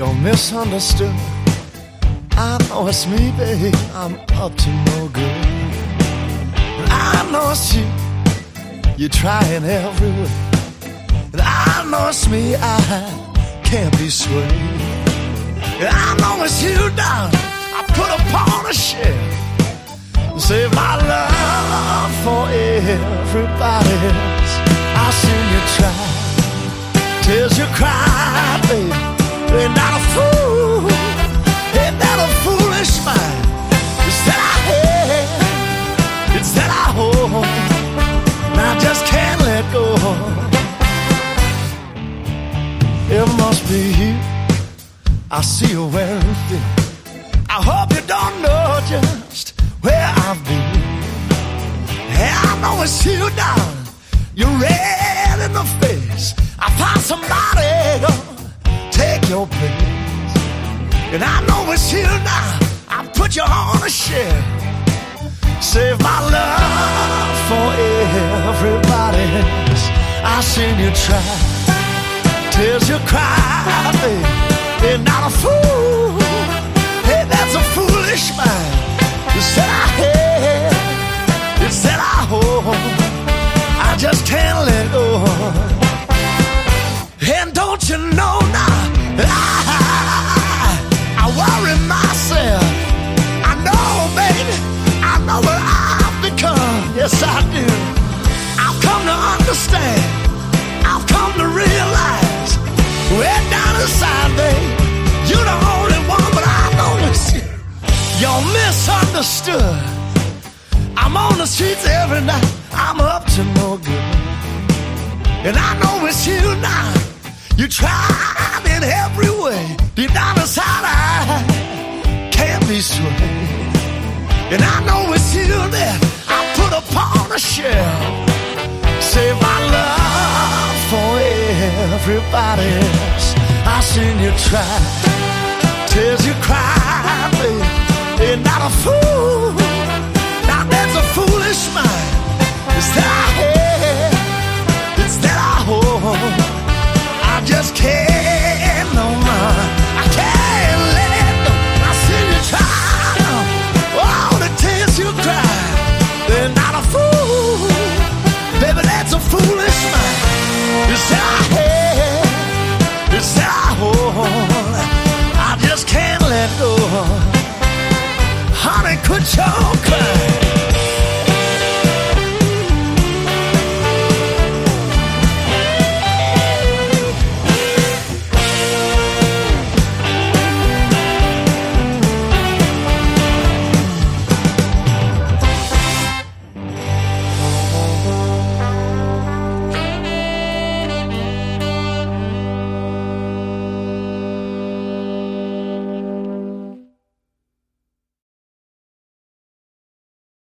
You're misunderstood. I know it's me, babe, I'm up to no good. And I know it's you, you're trying every way. And I know it's me, I can't be swayed. And I know it's you, darling, I put upon a shelf. Save my love for everybody else. I've seen you try, tears you cry, baby. Ain't not a fool, ain't that a foolish mind? It's that I have, it's that I hold, and I just can't let go. It must be you, I see you wearing thin. I hope you don't know just where I've been. Hey, I know it's you, darling, you're red in the face. I found somebody gonna take your place. And I know it's you now, I put you on a shelf. Save my love for everybody else. I've seen you try, tears you cry, baby. You're not a fool, hey, that's a foolish mind. It's that I have, it's that I hold, I just can't let go. And don't you know now, I worry myself. I know, baby, I know what I've become. Yes, I do. I've come to understand, I've come to realize, way down inside, babe, you're the only one, but I know it's you. You're misunderstood. I'm on the streets every night, I'm up to no good. And I know it's you now, you tried in every way. Deep down inside I can't be swayed. And I know it's you that I put upon a shelf. Save my love for everybody else. I've seen you try, tears you cry, baby. You're not a fool, now that's a foolish mind. It's that I have, it's that I hold, I just can't no more. I can't let go. I see you try, all the tears you cry. They're not a fool, baby, that's a foolish mind. It's that I have, it's that I hold, I just can't let go. Honey, quit your crying.